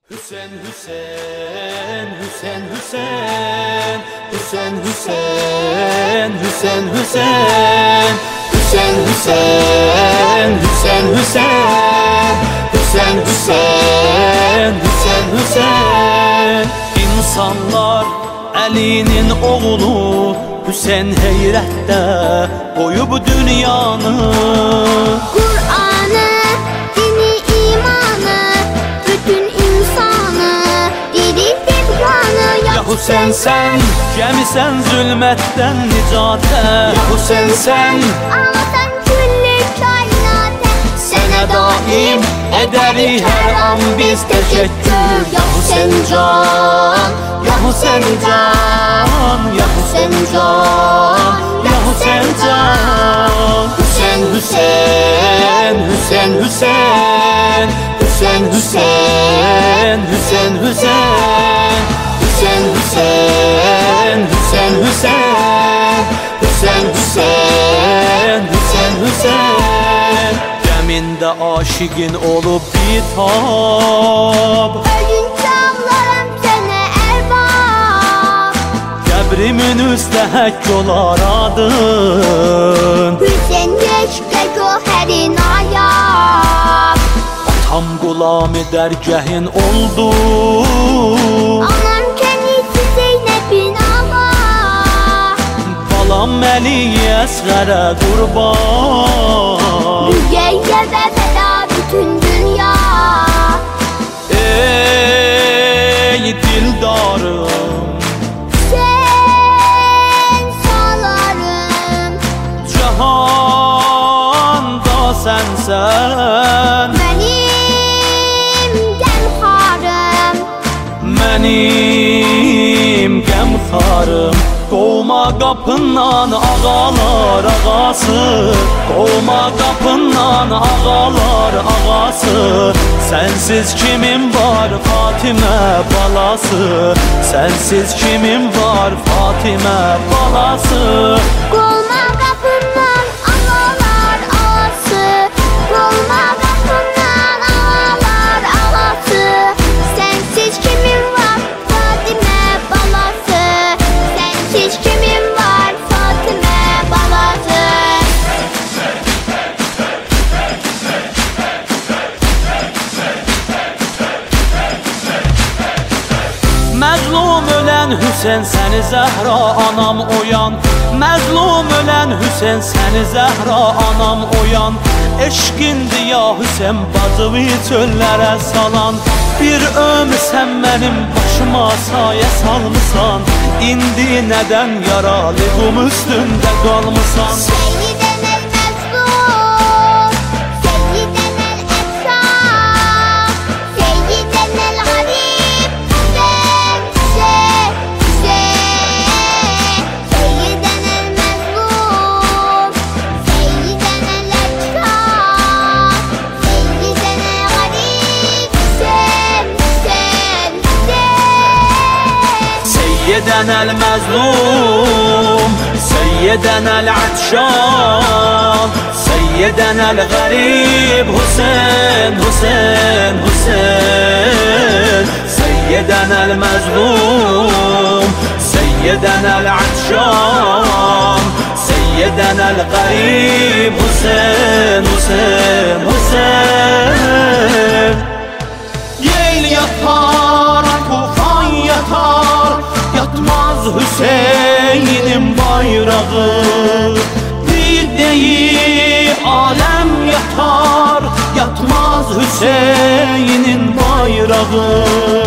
Hüseyin, Hüseyin, Hüseyin, Hüseyin, Hüseyin, Hüseyin, Hüseyin, Hüseyin, Hüseyin, Hüseyin, Hüseyin, Hüseyin, Hüseyin, Hüseyin, Hüseyin, Hüseyin. İnsanlar Ali'nin oğlu Hüseyin heyrətdə qoyub dünyanı, Kur'an'ı, dini, imanı, bütün insanı diriltip kanı. Ya Hüseyin sen gəmisən zülmətdən nicatə, Ya Hüseyin sen Ağlatan küllü kainatı. sənə daim edərik hər an biz təşəkkür. Ya Hüseyin can, Ya Hüseyin can, Ya Hüseyin can, Ya Hüseyin can. Hüseyin, Hüseyin, Hüseyin, Hüseyin, Hüseyin, Hüseyin, Hüseyin, Hüseyin, Hüseyin, Hüseyin, Hüseyin, Hüseyin, Hüseyin, Hüseyin, Hüseyin, Hüseyin. Gəmində aşiqin olub bitap, Ölünce ağlarım sənə ərbab. qəbrimin üstə həkk olar adın. Hüseyin eşqə göhərin ayab. Atam qulamı dərgəhin oldu, Anam kənisi Zeynəbin ağa. balam Əliyə əsğərə qurban. Rüqeyyə və fəda bütün dünya. Ey dildarım, Sen salarım cahanda sənsən, benim gəmxarım. mənim qəmxarım. Qovma qapından ağalar ağası, qovma qapından ağalar ağası. Sənsiz kimin var Fatimə balası, sənsiz kimin var Fatimə balası. Qolma qapından ağalar ağası. Qolma qapından ağalar ağası. Sensiz kimin var Fatimə balası. Sensiz kimin var Fatimə balası. Məzlum ölən Hüseyin səni Zəhra anam oyan, məzlum ölən Hüseyin səni Zəhra anam oyan. Eşqindir ya Hüseyin bacımı çöllərə salan, bir ömür sən mənim başıma sayə salmısan. İndi nədən yaralı qum üstündə qalmısan? Seyyiden el mezlum, seyyiden el efsam, seyyiden el garip, seyyiden el mezlum, seyyiden el efsam, seyyiden el garip, Seyyeden el məzlum, seyyeden el atşan, seyyeden el garib Hüseyin, Hüseyin, Hüseyin. Seyyeden el məzlum, seyyeden el atşan, seyyeden el garib Hüseyin, Hüseyin, Hüseyin. Yel yatar, tufan yatar, yatmaz Hüseyin'in bayrağı. Bir değil alem yatar, yatmaz Hüseyin'in bayrağı.